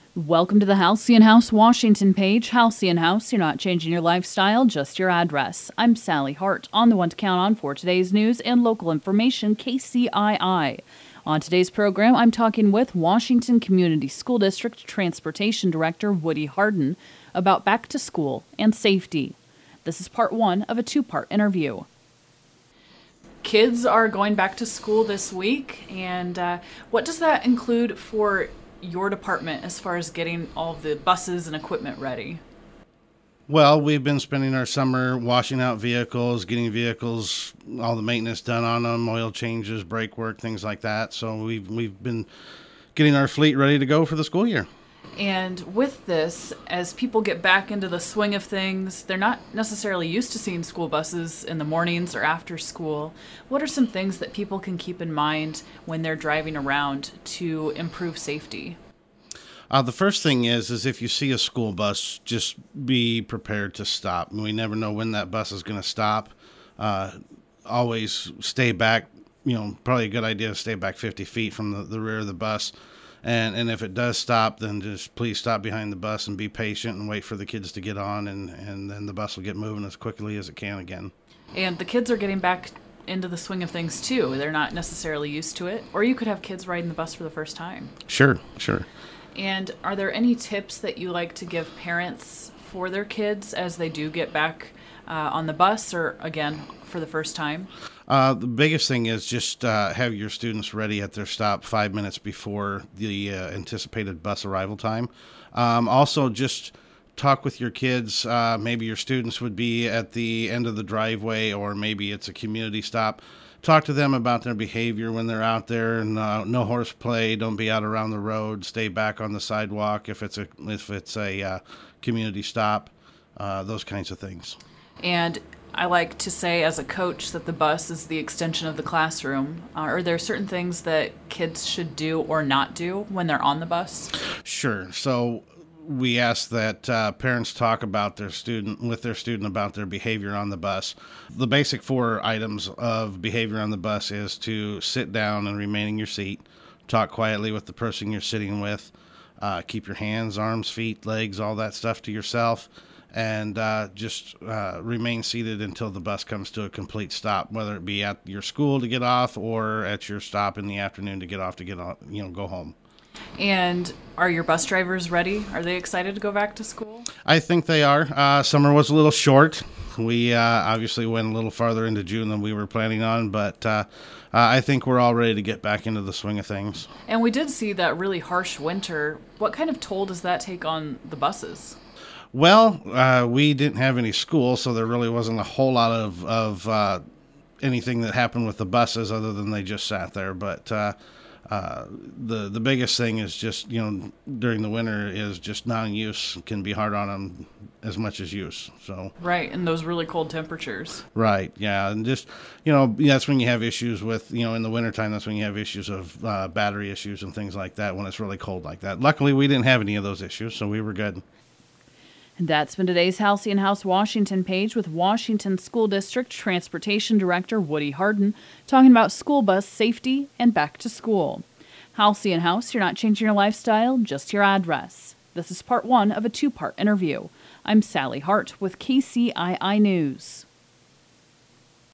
Welcome to the Halcyon House Washington page. Halcyon House, you're not changing your lifestyle, just your address. I'm Sally Hart, on the one to count on for today's news and local information, KCII. On today's program, I'm talking with Washington Community School District Transportation Director Woody Harden about back to school and safety. This is part one of a two-part interview. Kids are going back to school this week, and what does that include for your department as far as getting all of the buses and equipment ready? Well, we've been spending our summer washing out vehicles, getting vehicles, all the maintenance done on them, oil changes, brake work, things like that. So we've been getting our fleet ready to go for the school year. And with this, as people get back into the swing of things, they're not necessarily used to seeing school buses in the mornings or after school. What are some things that people can keep in mind when they're driving around to improve safety? The first thing is if you see a school bus, just be prepared to stop. We never know when that bus is going to stop. Always stay back, probably a good idea to stay back 50 feet from the rear of the bus. And if it does stop, then just please stop behind the bus and be patient and wait for the kids to get on, and then the bus will get moving as quickly as it can again. And the kids are getting back into the swing of things too. They're not necessarily used to it. Or you could have kids riding the bus for the first time. Sure. And are there any tips that you like to give parents for their kids as they do get back on the bus or, again, for the first time? The biggest thing is just have your students ready at their stop 5 minutes before the anticipated bus arrival time. Also, just talk with your kids. Maybe your students would be at the end of the driveway, or maybe it's a community stop. Talk to them about their behavior when they're out there, and no horseplay. Don't be out around the road. Stay back on the sidewalk if it's a community stop. Those kinds of things. And I like to say as a coach that the bus is the extension of the classroom. Are there certain things that kids should do or not do when they're on the bus? Sure. So we ask that parents talk about their student about their behavior on the bus. The basic 4 items of behavior on the bus is to sit down and remain in your seat, talk quietly with the person you're sitting with, keep your hands, arms, feet, legs, all that stuff to yourself, and just remain seated until the bus comes to a complete stop, whether it be at your school to get off or at your stop in the afternoon to get off, go home. And are your bus drivers ready? Are they excited to go back to school? I think they are. Summer was a little short. We obviously went a little farther into June than we were planning on, but I think we're all ready to get back into the swing of things. And we did see that really harsh winter. What kind of toll does that take on the buses? Well, we didn't have any school, so there really wasn't a whole lot of anything that happened with the buses other than they just sat there. But the biggest thing is just, during the winter is just non-use can be hard on them as much as use. So right, and those really cold temperatures. Right, yeah, and just, that's when you have issues with, in the wintertime, that's when you have issues of battery issues and things like that when it's really cold like that. Luckily, we didn't have any of those issues, so we were good. And that's been today's Halcyon House Washington page with Washington School District Transportation Director Woody Harden talking about school bus safety and back to school. Halcyon House, you're not changing your lifestyle, just your address. This is part one of a two-part interview. I'm Sally Hart with KCII News.